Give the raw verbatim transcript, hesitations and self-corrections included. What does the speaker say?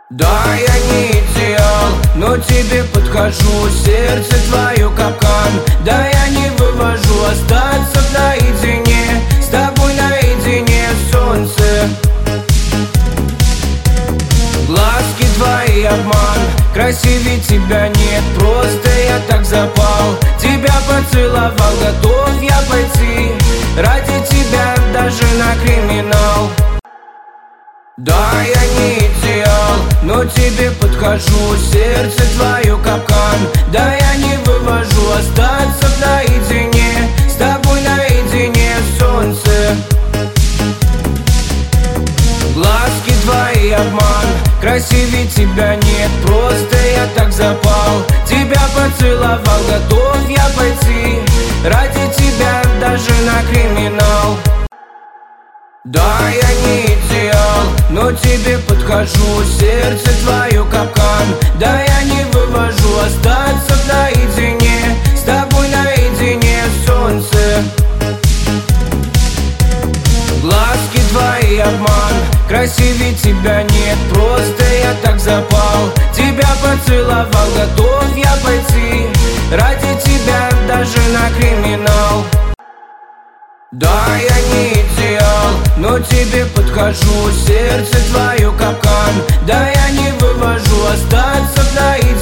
Да, я не идеал, но тебе подхожу. Сердце твое капкан, да я не вывожу. Остаться наедине, с тобой наедине, солнце. Глазки твои обман, красивее тебя нет. Просто я так запал, тебя поцеловал. Готов я пойти ради тебя даже на криминал. Да, я не идеал, но тебе подхожу. Сердце твое капкан, да я не вывожу. Остаться наедине, с тобой наедине, солнце. Глазки твои обман, красивее тебя нет. Просто я так запал, тебя поцеловал. Готов я пойти ради тебя даже на криминал. Да, я не идеал, но тебе подхожу. Сердце твое капкан, да я не вывожу. Остаться наедине, с тобой наедине, солнце. Глазки твои обман, красивее тебя нет. Просто я так запал, тебя поцеловал. Готов я пойти ради тебя даже на криминал. Да, я не идеал, но тебе подхожу. Сердце твое капкан, да я не вывожу. Остаться наедине.